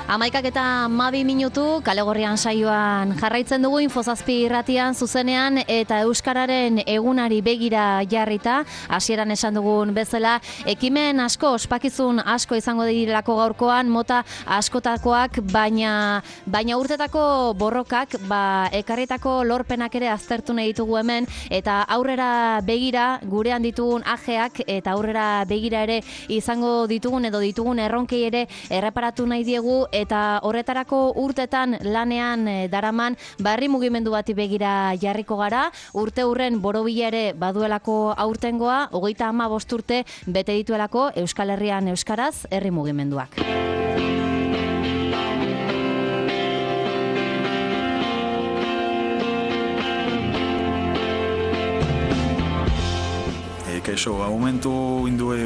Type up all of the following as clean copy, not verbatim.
11:12 Kalegorrian saioan jarraitzen dugu Infozazpi irratian zuzenean eta euskararen egunari begira jarrita, hasieran esan dugun bezala, ekimen asko, ospakizun asko izango direlako gaurkoan, mota askotakoak, baina urtetako borrokak, ekarritako lorpenak ere aztertu nahi ditugu hemen, eta aurrera begira gurean ditugun ajeak eta aurrera begira ere izango ditugun erronkei ere erreparatu nahi diegu, eta horretarako urtetan lanean daraman herri mugimendu bati begira jarriko gara. Urte hurren borobila ere baduelako aurtengoa, 35 urte bete dituelako Euskal Herrian euskaraz herri mugimenduak. Kaixo, al momento indue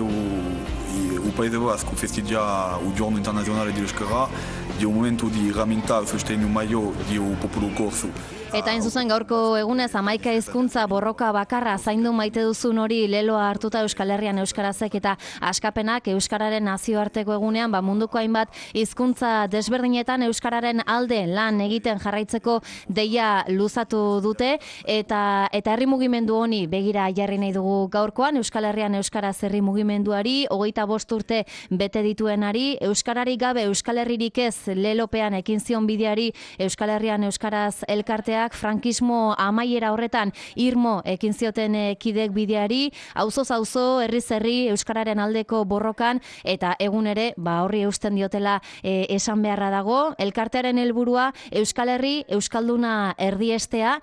o país de Basco festeja o Giorno Internazionale di Euskara, di un momento di ramintà il sostegno maggiore di un popolo corso. Eta hain zuzen gaurko egunez 11 hizkuntza borroka bakarra zaindu maite duzun hori leloa hartuta Euskal Herrian euskarazek eta askapenak euskararen nazioarteko egunean munduko hainbat hizkuntza desberdinetan euskararen alde lan egiten jarraitzeko deia luzatu dute eta herri mugimendu honi begira jarri nahi dugu gaurkoan. Euskal Herrian euskaraz herri mugimenduari 25 urte bete dituenari, euskararik gabe Euskal Herririk ez lelopean ekin zion bideari Euskal Herrian euskaraz elkartea, frankismo amaiera horretan irmo ekin zioten kidek bideari, auzoz auzo, herriz herri euskararen aldeko borrokan, eta egun ere horri eusten diotela esan beharra dago. Elkartearen helburua Euskal Herri euskalduna erdiestea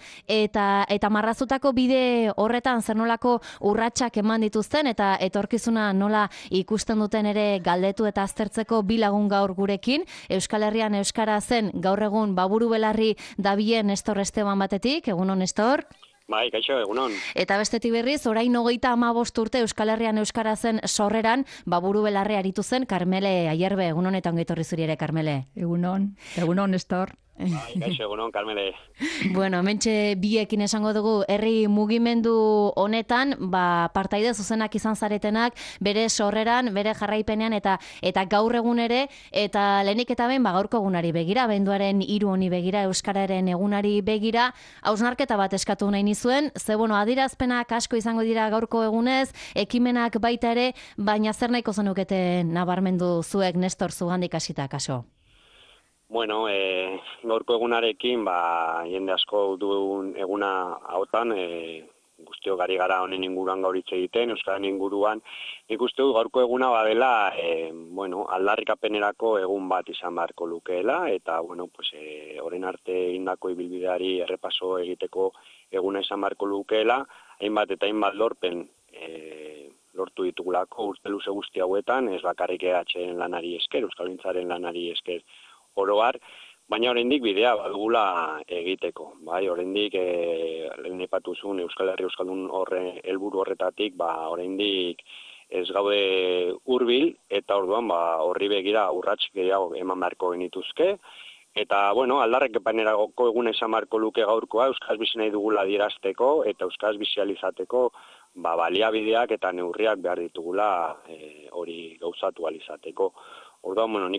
eta marrazutako bide horretan zer nolako urratsak eman dituzten eta etorkizuna nola ikusten duten ere galdetu eta aztertzeko bi lagun gaur gurekin. Euskal Herrian euskara zen gaur egun buru belarri dabilen Nestor Esteban batetik, egunon Nestor. Bai, kaixo, egunon. Eta bestetik berriz, orain 35 urte Euskal Herrian euskara zen sorreran, buru belarri aritu zen Karmele Ayerbe, egunon eta ongi etorri zuri ere, Karmele. Egunon Nestor. Bai, kaixo, egunon, Karmele. Bueno, mentxe biekin esango dugu, herri mugimendu honetan, partaide zuzenak izan zaretenak, bere sorreran, bere jarraipenean, eta gaur egun ere, eta lehenik eta behin, gaurko egunari begira, abenduaren 3 honi begira, euskararen egunari begira, hausnarketa bat eskatu nahi nizuen, ze, adierazpenak asko izango dira gaurko egunez, ekimenak baita ere, baina zer nahiko zenukete nabarmendu zuek, Nestor, zugandik hasita, kaso? Bueno, gaurko egunarekin, jende asko duen eguna hautan, guztiok gari gara honen inguruan gaur hitz egiten, euskaren inguruan, nik uste du gaurko eguna badela, aldarrikapenerako egun bat izan beharko lukeela, eta, orain arte indako ibilbideari errepaso egiteko eguna izan beharko lukeela, hainbat eta hainbat lorpen lortu ditugulako urte luze guzti hauetan, ez bakarrik EHen lanari esker, euskalgintzaren lanari esker oroar, baina oraindik bidea badugula egiteko. Bai, oraindik lehen aipatu zuen Euskal Herri euskaldun helburu horretatik, oraindik ez gaude hurbil eta orduan horri begira urrats gehiago eman beharko genituzke. Eta, aldarrikapenerako eguna izan beharko luke gaurkoa, euskaraz bizi nahi dugula adierazteko eta euskaraz bizializateko baliabideak eta neurriak behar ditugula hori gauzatu alizateko. Orduan,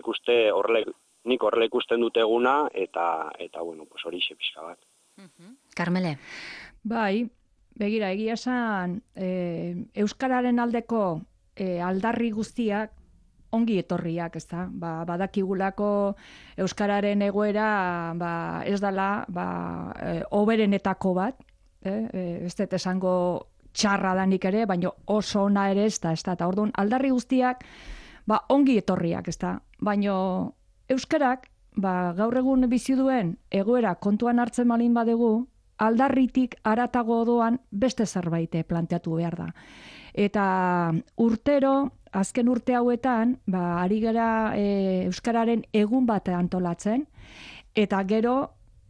nik horrela ikusten dute eguna, eta hori pixka bat. Karmele. Bai, begira, egia esan, euskararen aldeko aldarri guztiak ongi etorriak, ezta? Badakigulako euskararen egoera ez dela hoberenetako bat, ez dut esango txarra danik ere, baina oso ona ere ez da, eta orduan aldarri guztiak ongi etorriak, ezta? Baina euskarak, gaur egun bizi duen egoera kontuan hartzen balin badugu, aldarritik haratago doan beste zerbait planteatu behar da. Eta urtero, azken urte hauetan, ari gara euskararen egun bat antolatzen, eta gero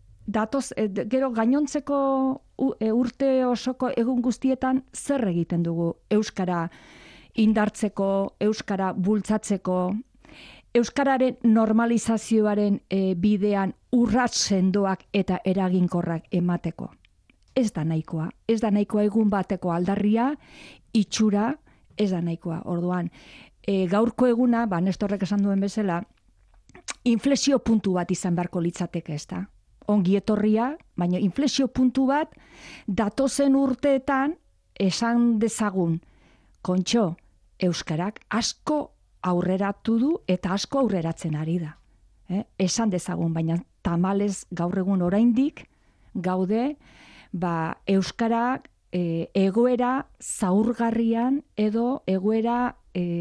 gainontzeko urte osoko egun guztietan zer egiten dugu euskara indartzeko, euskara bultzatzeko, euskararen normalizazioaren bidean urrats sendoak eta eraginkorrak emateko. Ez da nahikoa egun bateko aldarria, itxura, ez da nahikoa. Orduan, gaurko eguna, Nestorrek esan duen bezala, inflexio puntu bat izan beharko litzateke, ez da? Ongi etorria, baina inflexio puntu bat datozen urteetan esan dezagun, kontxo, euskarak asko aurreratu du eta asko aurreratzen ari da. Esan dezagun, baina tamalez gaur egun oraindik gaude, euskarak egoera zaurgarrian edo egoera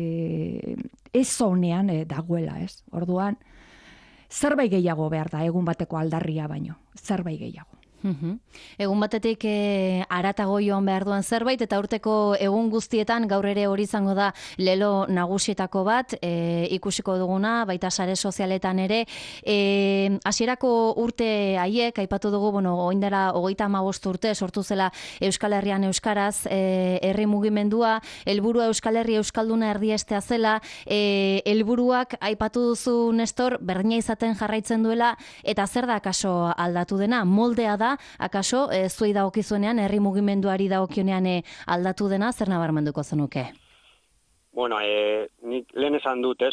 ez honean dagoela, ez? Orduan, zerbait gehiago behar da, egun bateko aldarria baino, zerbait gehiago. Egun batetik aratago joan behar duen zerbait, eta urteko egun guztietan gaur ere hori izango da lelo nagusietako bat, ikusiko duguna, baita sare sozialetan ere. Hasierako urte haiek, aipatu dugu, oindela 35 urte sortu zela Euskal Herrian euskaraz, herri mugimendua, helburua Euskal Herri euskalduna erdiestea zela, helburuak aipatu duzu, Nestor, berdina izaten jarraitzen duela, eta zer da akaso aldatu dena? Moldea da, akaso, zuei dagokizuenean, herri mugimenduari dagokionean aldatu dena, zer nabarmenduko zenuke? Bueno, nik lehen esan dut,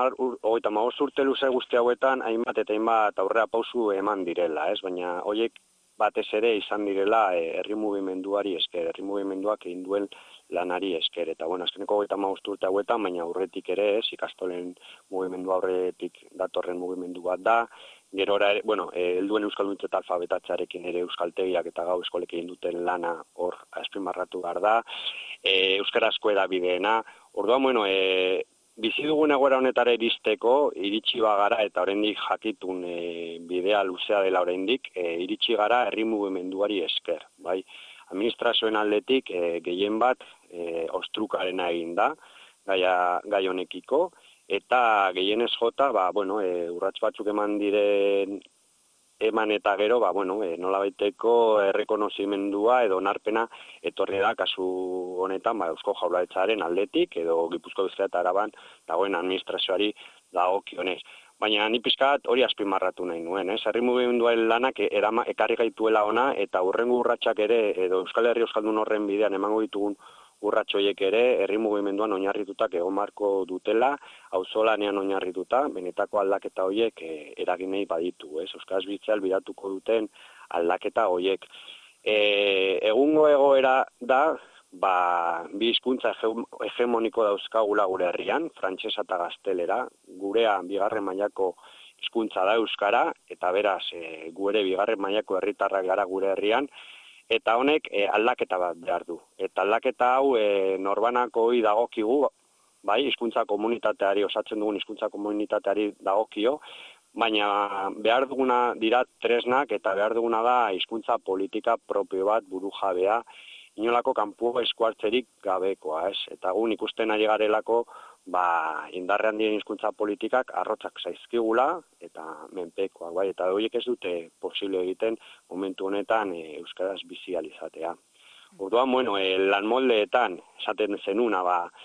35 urte luze guzti hauetan, hainbat eta hainbat aurrera pausu eman direla, baina horiek batez ere izan direla herri mugimenduari esker, herri mugimenduak egin duen lanari esker, eta azkeneko 35 urte hauetan, baina aurretik ere, ikastolen mugimendu aurretik datorren mugimendu bat da, gero ere, helduen euskalduntze eta alfabetatzearekin ere euskaltegiak eta gau eskolekin duten lana hor azpimarratu behar da, euskarazko edabideena, orduan, bizi dugun egoera honetara iristeko, iritsi bagara eta oraindik jakitun bidea luzea dela oraindik, iritsi gara herri mugimenduari esker, bai? Administrazioen aldetik gehien bat ostrukarena egin da, gai honekiko, eta gehienez jota, urrats batzuk eman diren eman eta gero, nolabaiteko errekonozimendua edo onarpena etorri da kasu honetan, Eusko Jaurlaritzaren aldetik edo Gipuzkoa, Bizkaia eta Araban dagoen administrazioari dagokionez. Baina ni pixkat hori azpimarratu nahi nuen, herri mugimenduaren lanak ekarri gaituela ona eta hurrengo urratsak ere edo Euskal Herri euskaldun horren bidean emango ditugun urratsoiek ere herri mugimenduan oinarritutak egon beharko dutela, auzolanean oinarrituta, benetako aldaketa horiek eraginei baditu, euskaraz bizitzea albidatuko duten aldaketa horiek. Egungo egoera da, bi hizkuntza hegemoniko dauzkagula gure herrian, frantsesa eta gaztelera, gurea bigarren mailako hizkuntza da euskara, eta beraz, gure bigarren mailako herritarrak gara gure herrian, eta honek aldaketa bat behar du. Eta aldaketa hau norbanako hori dagokigu, hizkuntza komunitateari, osatzen dugun hizkuntza komunitateari dagokio, baina behar duguna dira tresnak eta behar duguna da hizkuntza politika propio bat burujabea, inolako kanpo eskuartzerik gabekoa, Eta gun ikusten ari garelako, indarrean diren hizkuntza politikak arrotzak zaizkigula eta menpekoak, eta horiek ez dute posible egiten momentu honetan euskaraz bizi ahal izatea. Orduan, lan moldeetan esaten zenuna,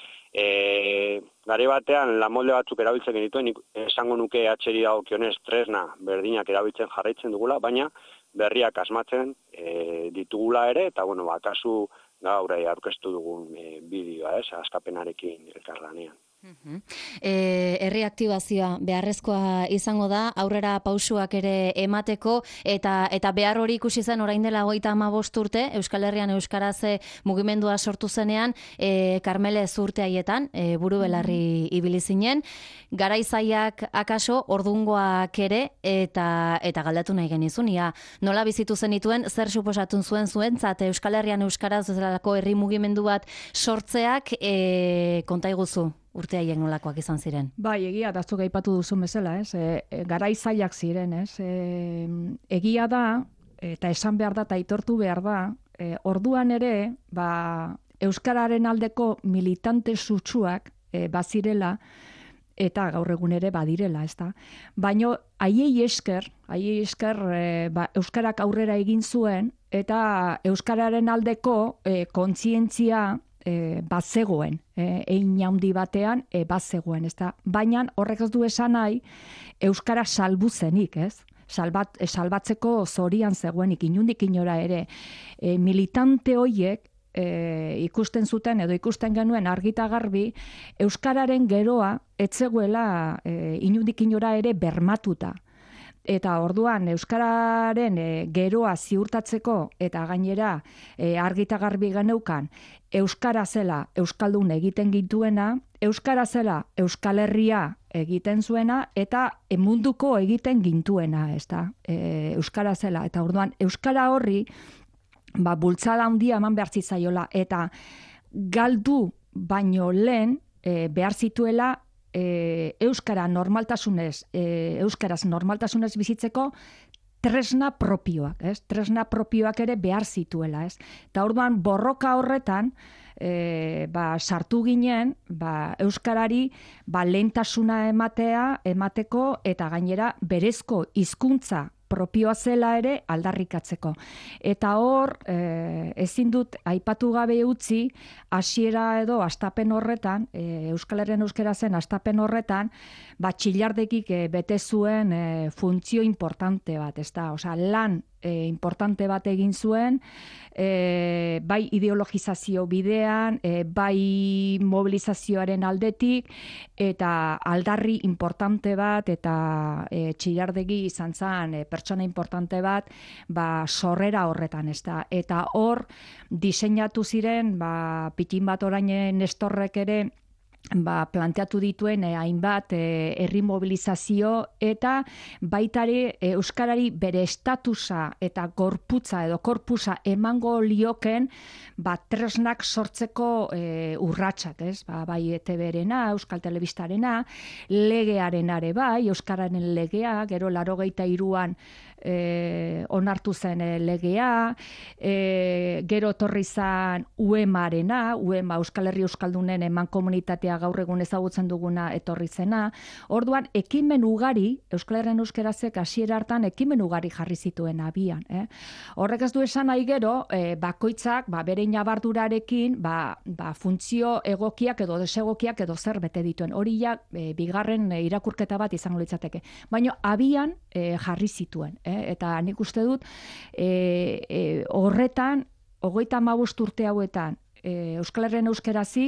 gare batean lan molde batzuk erabiltzen genituen, esango nuke atxeri dagokionez tresna berdinak erabiltzen jarraitzen dugula, baina berriak asmatzen ditugula ere, eta kasu gaur aurkeztu dugun bideoa, askapenarekin elkarlanean. Herri aktibazioa beharrezkoa izango da, aurrera pausuak ere emateko, eta behar hori ikusi zen orain dela 35 urte, Euskal Herrian euskaraz mugimendua sortu zenean, Karmele Zurte haietan, buru belarri ibili zinen, garaizaiak akaso ordungoak ere, eta galdatu nahi genizun, nola bizitu zenituen, zer suposatun zuentzat Euskal Herrian euskaraz zelako herri mugimendu bat sortzeak, konta iguzu. Urte haien nolakoak izan ziren. Egia, dazuk aipatu duzun bezala, garaizaiak ziren, egia da, eta esan behar da, eta aitortu behar da, orduan ere, euskararen aldeko militante sutsuak bazirela, eta gaur egun ere badirela, ezta. Baina haiei esker, euskarak aurrera egin zuen, eta euskararen aldeko kontzientzia bazegoen, egin handi batean bazegoen, ezta. Baina horrek ez du esan nahi euskara salbu zenik, salbatzeko zorian zegoenik, inundik inora ere. Militante hoiek ikusten zuten edo ikusten genuen argita garbi, euskararen geroa etzegoela inundik inora ere bermatuta. Eta orduan euskararen geroa ziurtatzeko eta gainera argita garbi geneukan euskara zela euskaldun egiten gituena, euskara zela Euskal Herria egiten zuena eta munduko egiten gintuena, ezta? Euskara zela eta orduan euskara horri bultzada handia eman behar zitzaiola eta galdu baino lehen behar zituela euskaraz normaltasunez bizitzeko tresna propioak, ez? Tresna propioak ere behar zituela, ez? Eta orduan borroka horretan sartu ginen, euskarari lehentasuna emateko eta gainera berezko hizkuntza propioa zela ere aldarrikatzeko. Eta hor, ezin dut aipatu gabe utzi, hasiera edo hastapen horretan, Euskal Herrian euskara zen hastapen horretan, Txillardegik bete zuen funtzio importante bat, ezta? Osea, lan importante bat egin zuen, bai ideologizazio bidean, bai mobilizazioaren aldetik, eta aldarri importante bat, eta Txillardegi izan zen pertsona importante bat, sorrera horretan, ezta. Eta hor, diseinatu ziren, pitin bat orain Nestorrek ere, planteatu dituen hainbat herri mobilizazio eta baitare euskarari bere estatusa eta gorputza edo korpusa emango lioken tresnak sortzeko urratsak, ez? Bai ETB-rena, Euskal Telebistarena, legearenare bai, euskararen legea, gero 83an onartu zen legea, gero etorri zen UEMarena, UEMA Euskal Herri Euskaldunen eman komunitatea gaur egun ezagutzen duguna etorri zena. Orduan, ekimen ugari, Euskal Herrian euskerazek hasiera hartan ekimen ugari jarri zituen abian. Horrek ez du esan nahi gero, bakoitzak bere ñabardurarekin funtzio egokiak edo desegokiak edo zer bete dituen. Hori ja, bigarren irakurketa bat izango litzateke. Baina abian jarri zituen. Eta nik uste dut, horretan, 35 urte hauetan, Euskal Herrian euskerazi,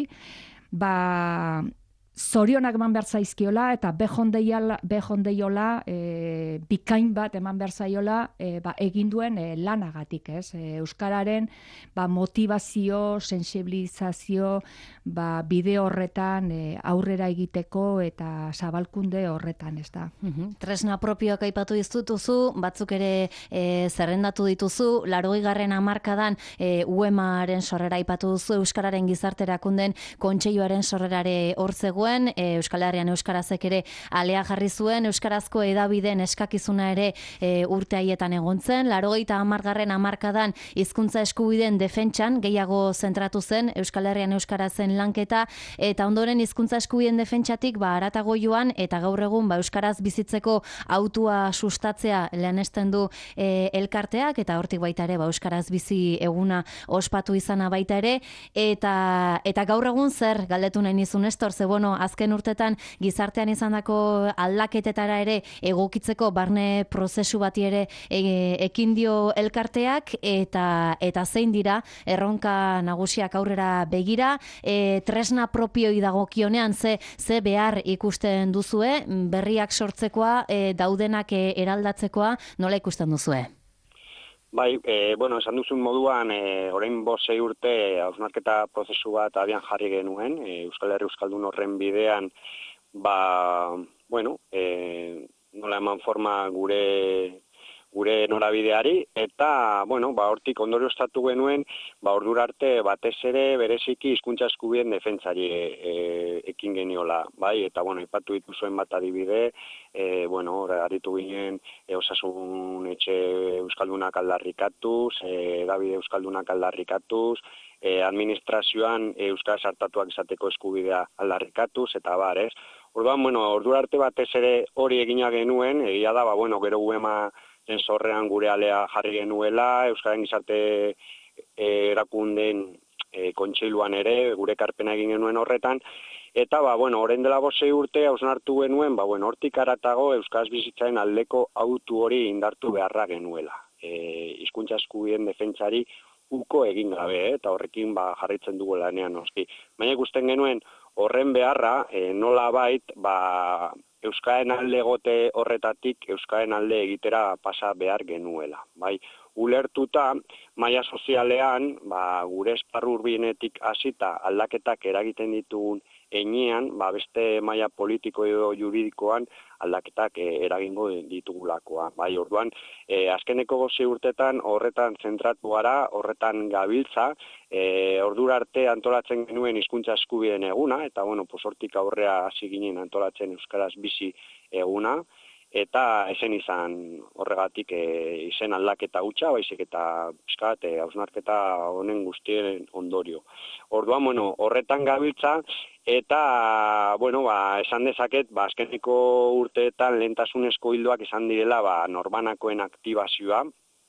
zorionak eman behar zaizkiola eta bejondeiola bikain bat eman behar zaiola egin duen lanagatik, ez? Euskararen motivazio, sensibilizazio bide horretan aurrera egiteko eta zabalkunde horretan, ez da. Tresna propioak aipatu dituzu, batzuk ere zerrendatu dituzu, 80. hamarkadan UEMaren sorrera aipatu duzu, Euskararen gizarterakunden kontseiluaren sorrerare hor zegoen, Euskal Herrian euskarazek ere alea jarri zuen, euskarazko hedabideen eskakizuna ere urte haietan egon zen, 80. hamarkadan hizkuntza eskubideen defentsan gehiago zentratu zen Euskal Herrian euskarazen lanketa, eta ondoren hizkuntza eskubideen defentsatik haratago joan, eta gaur egun euskaraz bizitzeko autua sustatzea lehenesten du elkarteak, eta hortik baita ere euskaraz bizi eguna ospatu izana baita ere, eta gaur egun zer galdetu nahi nizun, Nestor, ze azken urtetan gizartean izandako aldaketetara ere egokitzeko barne prozesu bati ere ekin dio elkarteak, eta zein dira erronka nagusiak aurrera begira, tresna propioi dagokionean ze behar ikusten duzue, berriak sortzekoa, daudenak eraldatzekoa, nola ikusten duzue? Bai, esan duzun moduan, orain 5-6 urte hausnarketa prozesu bat abian jarri genuen, Euskal Herri Euskaldun horren bidean, nola eman forma gure norabideari, eta, hortik ondorioztatu genuen, ordura arte batez ere bereziki hizkuntza eskubideen defentsari ekin geniola, bai, eta, ipatu dituzuen bat adibide, aritu ginen osasun etxe euskaldunak aldarrikatuz, edabide euskaldunak aldarrikatuz, administrazioan euskaraz hartatuak izateko eskubidea aldarrikatuz, eta ez. Orduan, ordura arte batez ere hori egina genuen, egia da, gero UEMA sorrean gure alea jarri genuela, Euskaren gizarte erakundeen kontseiluan ere, gure karpena egin genuen horretan, eta, orain dela 5 urte hausnartu genuen, hortik haratago Euskaraz bizitzaren aldeko autu hori indartu beharra genuela. Hizkuntza eskubideen defentsari uko egin gabe, eta horrekin jarraitzen dugu lanean noski. Baina ikusten genuen horren beharra, nolabait, Euskararen alde egote horretatik Euskararen alde egitera pasa behar genuela. Bai, ulertuta, maila sozialean, gure esparru hurbilenetik hasita aldaketak eragiten ditugun heinean, beste maila politiko edo juridikoan aldaketak eragingo ditugulakoa. Bai, orduan, azkeneko 6 urtetan horretan zentratu gara, horretan gabiltza, ordura arte antolatzen genuen hizkuntza eskubideen eguna, eta hortik aurrea hasi ginen antolatzen euskaraz bizi eguna, eta esen izan horregatik izen aldaketa hutsa, baizik eta piskat hausnarketa honen guztien ondorio. Orduan, horretan gabiltza, eta, esan dezaket, azkeneko urteetan lehentasunezko hildoak izan direla norbanakoen aktibazioa,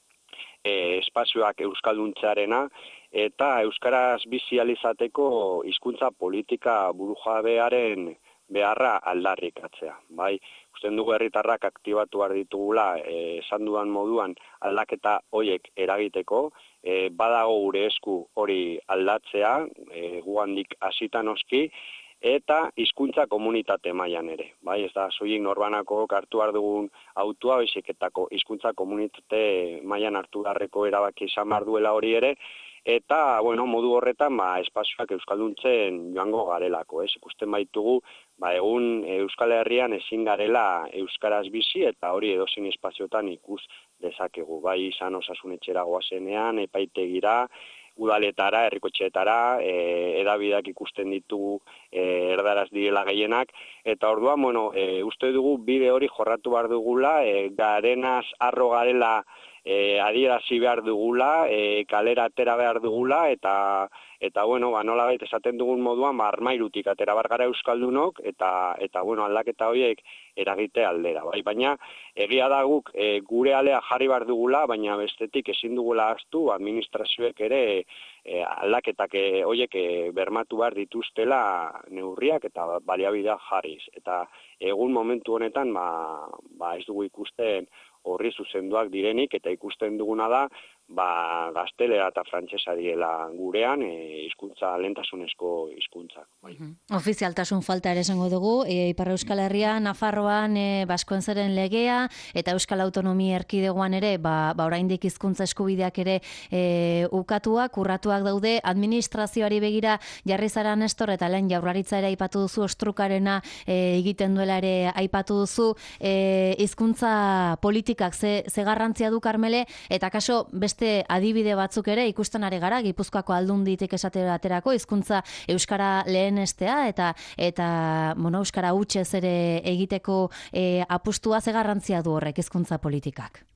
espazioak euskalduntzearena, eta euskaraz bizializateko hizkuntza politika burujabearen beharra aldarrikatzea. Bai, usten dugu herritarrak aktibatu behar ditugula, esan dudan moduan aldaketa horiek eragiteko, badago gure esku hori aldatzea, gugandik hasita noski, eta hizkuntza komunitate mailan ere. Bai, ez da soilik norbanako hartu behar dugun autua, baizik-etako hizkuntza komunitate mailan hartu beharreko erabaki izan behar duela hori ere, eta, modu horretan, espazioak euskalduntzen joango garelako, ikusten baitugu, egun Euskal Herrian ezin garela euskaraz bizi, eta hori edozein espaziotan ikus dezakegu, bai, izan osasunetxera goazenean, epaitegira, udaletara, herrikotxeetara, edabidak ikusten ditugu erdaraz direla gehienak, eta orduan, uste dugu bide hori jorratu behar dugula, garenaz arro garela adierazi behar dugula, kalera atera behar dugula, eta nolabait esaten dugun moduan, armairutik atera bar gara euskaldunok, eta aldaketa horiek eragite aldera. Baina, egia da guk gure alea jarri behar dugula, baina bestetik ezin dugula ahaztu, administrazioek ere aldaketak horiek bermatu behar dituztela neurriak eta baliabideak jarriz. Eta egun momentu honetan, ez dugu ikusten horri zuzenduak direnik, eta ikusten duguna da, gaztelera eta frantsesa diela gurean, hizkuntza lehentasunezko hizkuntzak. Ofizialtasun falta ere esango dugu, Ipar Euskal Herria, Nafarroan, Baskoentzeren legea, eta Euskal Autonomia Erkidegoan ere, oraindik hizkuntza eskubideak ere ukatuak, urratuak daude, administrazioari begira jarri zara Nestor, eta lehen Jaurlaritza ere aipatu duzu, ostrukarena egiten duela ere aipatu duzu, hizkuntza politikak ze garrantzia du, Karmele, eta kaso beste adibide batzuk ere ikusten ari gara, Gipuzkoako Aldunditik esate baterako hizkuntza euskara lehenestea eta euskara hutsez ere egiteko apustua, ze garrantzia du horrek hizkuntza politikak?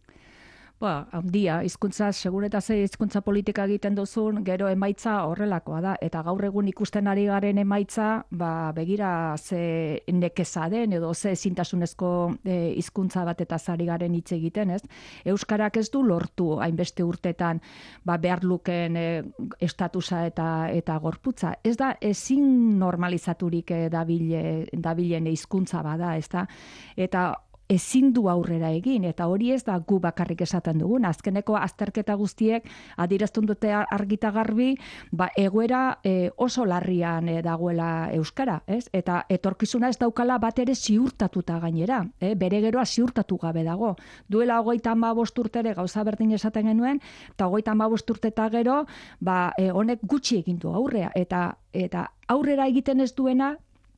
Handia, hizkuntza seguretaz hizkuntza politika egiten duzun, gero emaitza horrelakoa da, eta gaur egun ikusten ari garen emaitza, begira ze nekeza den, edo ze ezintasunezko hizkuntza batetaz ari garen hitz egiten, ez? Euskarak ez du lortu hainbeste urtetan behar luken estatusa eta gorputza. Ez da ezin normalizaturik dabilen hizkuntza bada, ez da? Eta ezin du aurrera egin, eta hori ez da gu bakarrik esaten dugun. Azkeneko azterketa guztiek adierazten dute argita garbi, egoera oso larrian dagoela euskara, ez? Eta etorkizuna ez daukala bat ere ziurtatuta gainera, bere geroa ziurtatu gabe dago. Duela 35 urtere gauza berdin esaten genuen, eta 35 urte eta gero, honek gutxi egin du aurrea, eta aurrera egiten ez duena,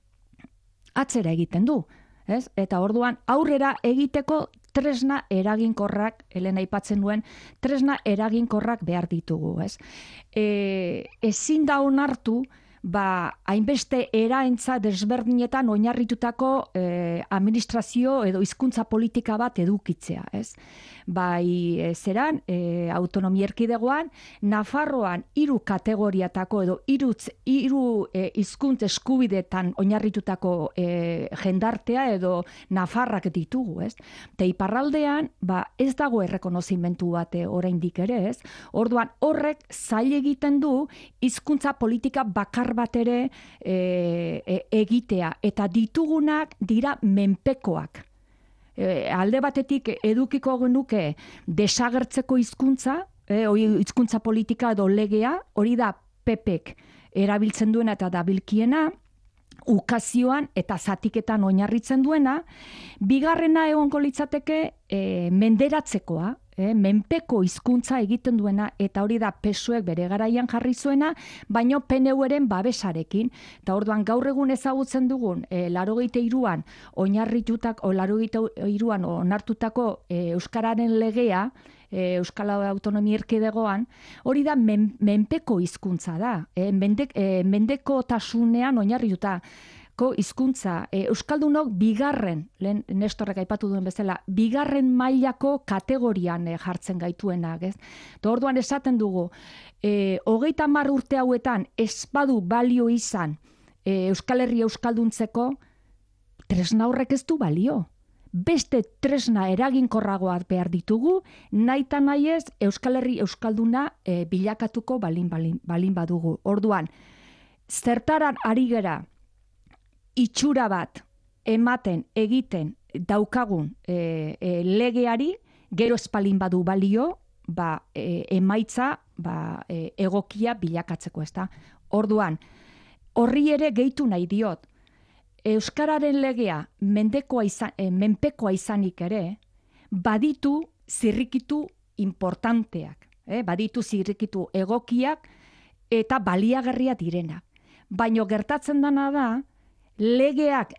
atzera egiten du. Eta orduan aurrera egiteko tresna eraginkorrak, Elena aipatzen duen, tresna eraginkorrak behar ditugu. Ezin da onartu, hainbeste eraentza desberdinetan oinarritutako administrazio edo hizkuntza politika bat edukitzea. Bai zeran, autonomia erkidegoan, Nafarroan 3 kategoriatako edo 3 hizkuntza eskubidetan oinarritutako jendartea edo Nafarrak ditugu. Eta iparraldean, ez dago errekonozimentu bat oraindik ere, orduan horrek zail egiten du hizkuntza politika bakar bat ere egitea, eta ditugunak dira menpekoak. Alde batetik edukiko genuke desagertzeko hizkuntza, hizkuntza politika edo legea, hori da PPek erabiltzen duena eta dabilkiena, ukazioan eta zatiketan oinarritzen duena, bigarrena egongo litzateke menderatzekoa, menpeko hizkuntza egiten duena, eta hori da PSOEk bere garaian jarri zuena, baino PNUren babesarekin. Eta orduan gaur egun ezagutzen dugun 83an onartutako euskararen legea, Euskal Autonomia Erkidegoan, hori da menpeko hizkuntza da, mendekotasunean oinarritutako hizkuntza. Euskaldunok bigarren, lehen Nestorrek aipatu duen bezala, bigarren mailako kategorian jartzen gaituenak, ez? Orduan esaten dugu, 30 urte hauetan ez badu balio izan Euskal Herria euskalduntzeko, tresna horrek ez du balio. Beste tresna eraginkorragoak behar ditugu, nahita nahi ez Euskal Herri euskalduna bilakatuko balin badugu. Orduan, zertaran ari gera itxura bat ematen egiten daukagun legeari, gero espalin badu balio, emaitza egokia bilakatzeko, ezta. Orduan, horri ere gehitu nahi diot, Euskararen legea menpekoa izanik ere, baditu zirrikitu importanteak, baditu zirrikitu egokiak eta baliagarria direnak. Baino gertatzen dana da, legeak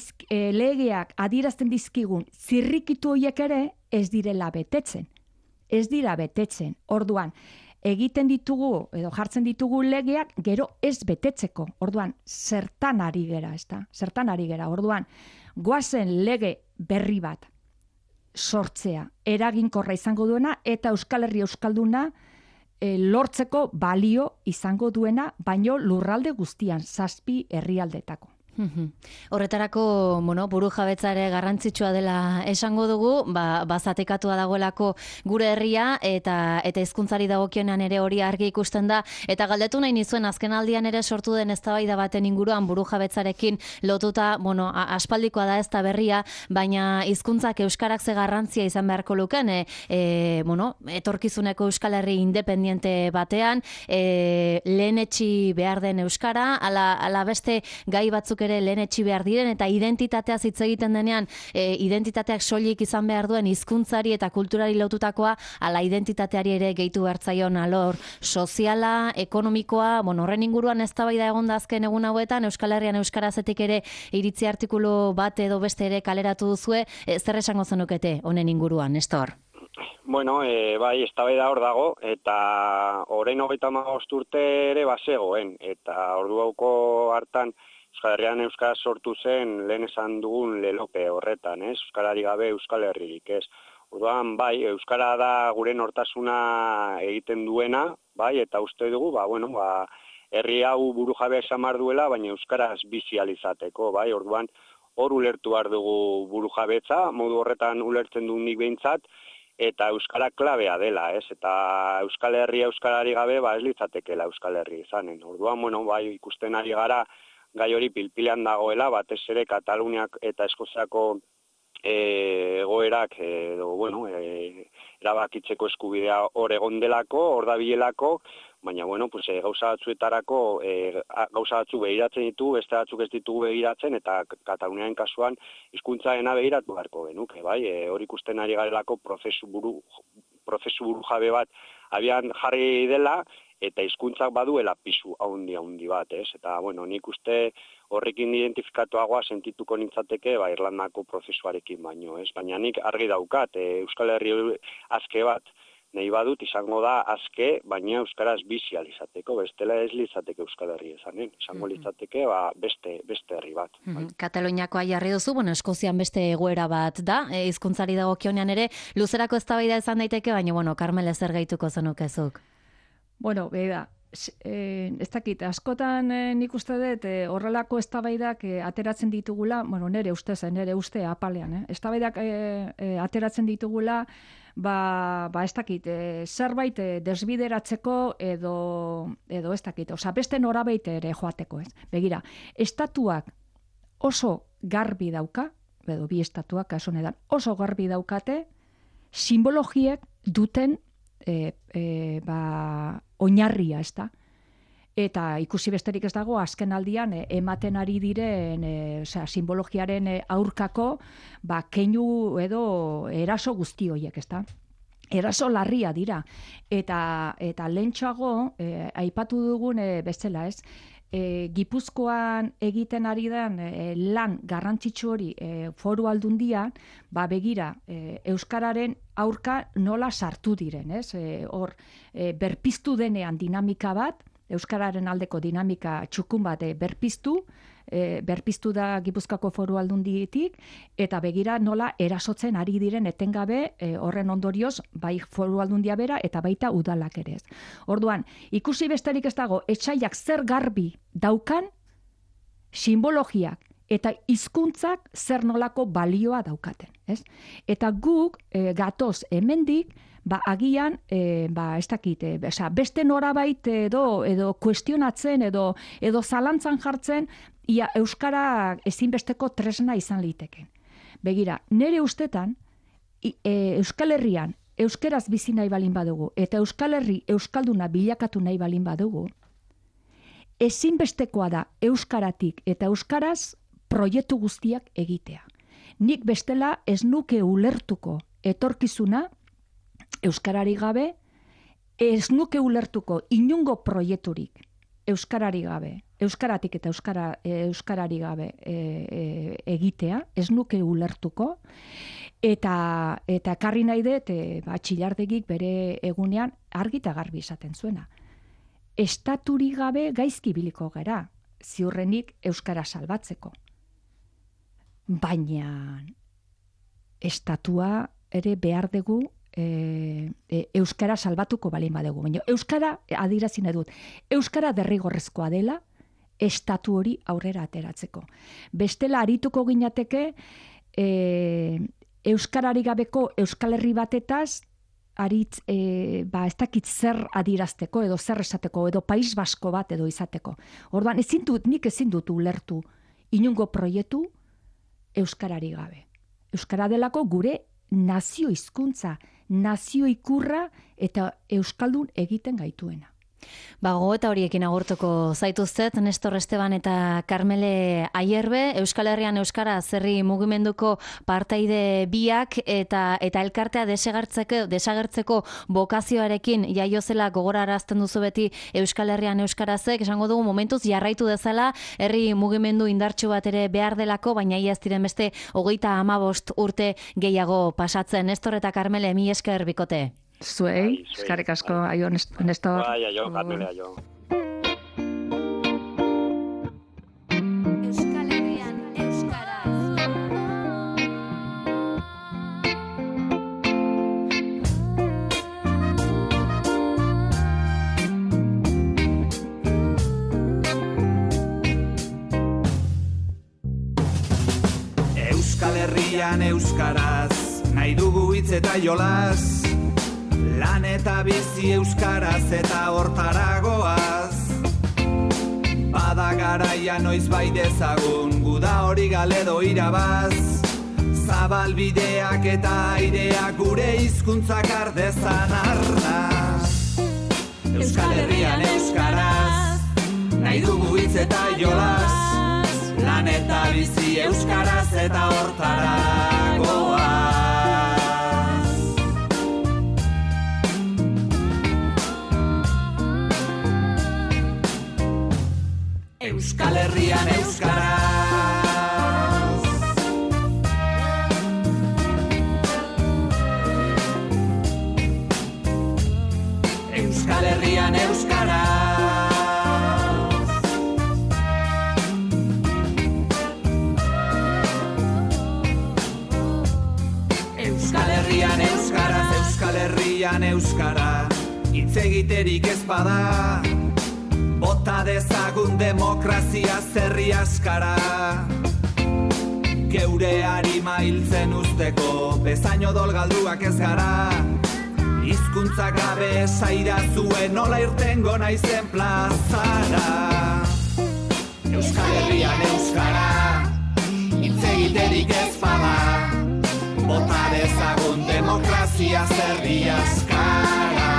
adierazten dizkigun zirrikitu horiek ere ez direla betetzen. Ez dira betetzen. Orduan, egiten ditugu edo jartzen ditugu legeak gero ez betetzeko. Orduan, zertan ari gera, ezta? Zertan ari gera. Orduan, goazen lege berri bat sortzea, eraginkorra izango duena eta Euskal Herria euskalduna lortzeko balio izango duena, baino lurralde guztian, 7 herrialdetako. Horretarako, buru jabetzare garrantzitsua dela esango dugu, bazatekatua dagoelako gure herria eta hizkuntzari dagokionean ere hori argi ikusten da, eta galdetu nahi nizuen azken aldian ere sortu den eztabaida baten inguruan buru jabetzarekin lotuta, aspaldikoa da ez da berria, baina hizkuntzak euskarak ze garrantzia izan beharko luken, etorkizuneko Euskal Herri independiente batean, lehenetsi behar den euskara, ala beste gai batzuk ere lehenetsi behar diren, eta identitateaz hitz egiten denean, identitateak soilik izan behar duen hizkuntzari eta kulturari lotutakoa, ala identitateari ere gehitu bertzaion alor soziala, ekonomikoa, horren inguruan eztabaida egon da azken egun hauetan, Euskal Herrian euskarazetik ere iritzi artikulu bat edo beste ere kaleratu duzue, zer esango zenukete honen inguruan, Nestor? Bueno, bai, eztabaida hor dago, eta orain 35 urte ere bazegoen, eta ordu hauko hartan Euskal Herrian euskara sortu zen lehen esan dugun lelope horretan, euskarari gabe Euskal Herririk, ez. Orduan, bai, euskara da gure nortasuna egiten duena, bai, eta uste dugu, herri hau burujabe esan behar duela, baina euskaraz bizi ahal izateko, bai, orduan, hor ulertu behar dugu burujabetza, modu horretan ulertzen du nik behintzat, eta euskara klabea dela, ez, eta Euskal Herria euskarari gabe, ez litzatekela Euskal Herri izanen. Orduan, bai, ikusten ari gara, gai hori pilpilean dagoela, batez ere Kataluniak eta Eskoziako egoerak erabakitzeko eskubidea hor egon delako, hor dabilelako, baina gauza batzuetarako gauza batzuk begiratzen ditu, beste batzuk ez ditugu begiratzen, eta Kataluniaren kasuan hizkuntzaena begiratu beharko genuke, bai, hor ikusten ari garelako prozesu burujabe bat abian jarri dela, eta hizkuntzak baduela pisu haundi bat, ez? Eta, nik uste horrekin identifikatuagoa sentituko nintzateke, Irlandako prozesuarekin baino, ez? Baina nik argi daukat, Euskal Herri azke bat nahi badut izango da azke, baina euskaraz bizi ahal izateko, bestela ez litzateke Euskal Herri esanen, izango litzateke beste herri bat. Kataluniakoa jarri duzu, Eskozian beste egoera bat da, hizkuntzari dagokionean ere, luzerako eztabaida izan daiteke, baina, Karmel, ezer gehituko zenukezuk? Ez dakit, askotan nik uste dut horrelako eztabaidak ateratzen ditugula, nire uste apalean, eztabaidak ateratzen ditugula, ez dakit, zerbait desbideratzeko edo ez dakit, beste norabait ere joateko, ez. Begira, estatuak oso garbi dauka, edo bi estatuak kasu honetan, oso garbi daukate, simbologiek duten oinarria, ez da? Eta ikusi besterik ez dago, azken aldian ematen ari diren simbologiaren aurkako keinu edo eraso guzti horiek, ez da? Eraso larria dira. Eta lehentxoago, aipatu dugun bezala, ez? Gipuzkoan egiten ari den lan garrantzitsu hori Foru Aldundian, begira, euskararen aurka nola sartu diren, ez? Hor, berpiztu denean dinamika bat, euskararen aldeko dinamika txukun bat berpiztu da Gipuzkoako Foru Aldunditik, eta begira nola erasotzen ari diren etengabe horren ondorioz, bai Foru Aldundia bera eta baita udalak ere ez. Orduan, ikusi besterik ez dago, etsaiak zer garbi daukan simbologiak eta hizkuntzak zer nolako balioa daukaten, ez? Eta guk gatoz hemendik agian, ez dakit, beste norabait edo kuestionatzen edo zalantzan jartzen, ia euskara ezinbesteko tresna izan liteken. Begira, nire ustetan, Euskal Herrian euskaraz bizi nahi balin badugu, eta Euskal Herri euskalduna bilakatu nahi balin badugu, ezinbestekoa da euskaratik eta euskaraz proiektu guztiak egitea. Nik bestela ez nuke ulertuko etorkizuna euskarari gabe, ez nuke ulertuko inungo proiekturik euskarari gabe, euskaratik eta euskarari gabe egitea, ez nuke ulertuko, eta ekarri nahi dut, Txillardegik bere egunean argi eta garbi esaten zuena. Estaturik gabe gaizki biliko gara, ziurrenik euskara salbatzeko. Baina estatua ere behar dugu euskara salbatuko balin badegu. Baina euskara, adirazi nahi dut, euskara derrigorrezkoa dela estatu hori aurrera ateratzeko. Bestela arituko ginateke euskarari gabeko Euskal Herri batetaz ez dakit zer adirazteko edo zer esateko edo País Basko bat edo izateko. Orduan, nik ezin dut ulertu inungo proiektu euskarari gabe. Euskara delako gure nazio hizkuntza, nazio ikurra eta euskaldun egiten gaituena. Gogoeta horiekin agurtuko zaituztet, Nestor Esteban eta Karmele Aierbe, Euskal Herrian Euskara zerri mugimenduko partaide biak eta elkartea desagertzeko bokazioarekin jaiozela gogorarazten duzu beti Euskal Herrian Euskarazek, esango dugu momentuz jarraitu dezala, herri mugimendu indartsu bat ere behar delako, baina ia ez diren beste 35 urte gehiago pasatzen. Nestor eta Karmele, mi esker bikote. Zuei, eskarrik asko, aio, Nestor. Bai, aio, Karmele, aio. Euskal Herrian Euskaraz. Euskal Herrian Euskaraz, nahi dugu hitz eta jolas, lan eta bizi euskaraz eta hortaragoaz. Bada garaia noiz bai dezagun, guda hori galedo irabaz. Zabalbideak eta aireak gure hizkuntzak ardezan arnaz. Euskal Herrian euskaraz, nahi dugu hitz eta jolas, lan eta bizi euskaraz eta hortaragoaz. Euskal Herrian euskaraz. Euskal Herrian euskaraz. Euskal Herrian euskaraz, Euskal Herrian euskara, hitz egiterik ez bada, bota dezagun demokrazia zerri askara. Geure harima hiltzen usteko, bezain odol galduak ez gara. Hizkuntza gabe zaira zuen nola irtengo naizen plazara. Euskal Herrian euskara, hitz egiterik ez bada, bota dezagun demokrazia zerri askara.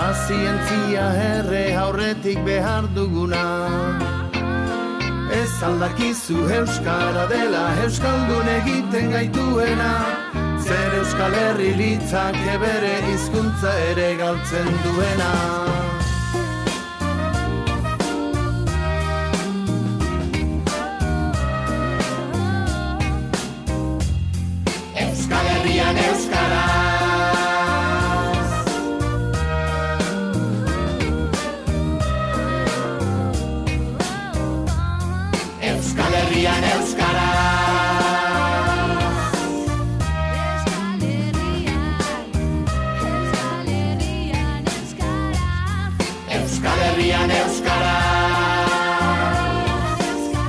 Pazientzia herre aurretik behar duguna. Ez aldakizu euskara dela euskaldun egiten gaituena. Zer Euskal Herri litzake bere hizkuntza ere galtzen duena. Euskal Herrian euskaraz. Euskal Herrian euskaraz. Euskal Herrian euskaraz.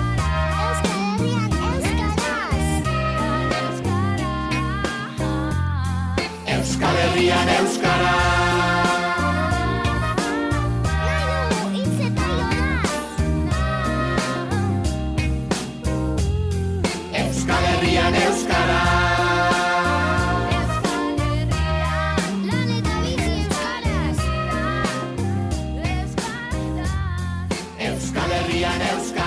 Euskal Herrian Euskal Herrian euskaraz.